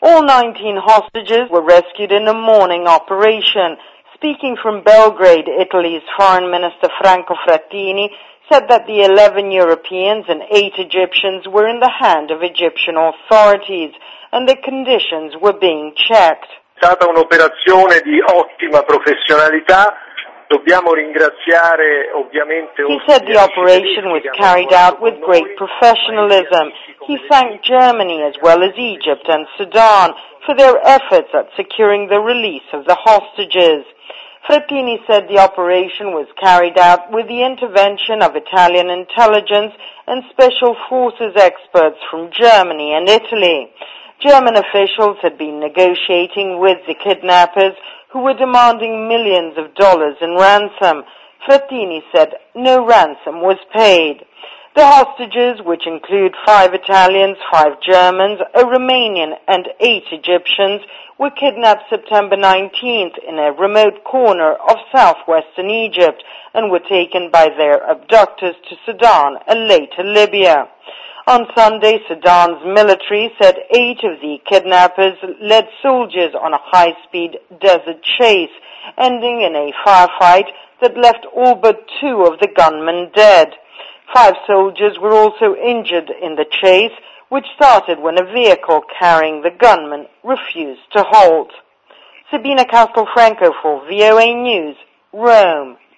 All 19 hostages were rescued in a morning operation. Speaking from Belgrade, Italy's Foreign Minister Franco Frattini said that the 11 Europeans and 8 Egyptians were in the hand of Egyptian authorities and the conditions were being checked. È stata un'operazione di ottima professionalità. Dobbiamo ringraziare ovviamente. He said the operation was carried out with great professionalism. He thanked Germany as well as Egypt and Sudan for their efforts at securing the release of the hostages. Frattini said the operation was carried out with the intervention of Italian intelligence and special forces experts from Germany and Italy. German officials had been negotiating with the kidnappers who were demanding millions of dollars in ransom. Frattini said no ransom was paid. The hostages, which include 5 Italians, 5 Germans, a Romanian and 8 Egyptians, were kidnapped September 19th in a remote corner of southwestern Egypt and were taken by their abductors to Sudan and later Libya. On Sunday, Sudan's military said 8 of the kidnappers led soldiers on a high-speed desert chase, ending in a firefight that left all but 2 of the gunmen dead. 5 soldiers were also injured in the chase, which started when a vehicle carrying the gunmen refused to halt. Sabina Castelfranco for VOA News, Rome.